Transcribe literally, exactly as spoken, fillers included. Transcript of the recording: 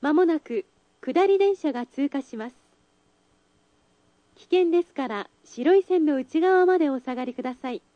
まもなく下り電車が通過します。危険ですから白い線の内側までお下がりください。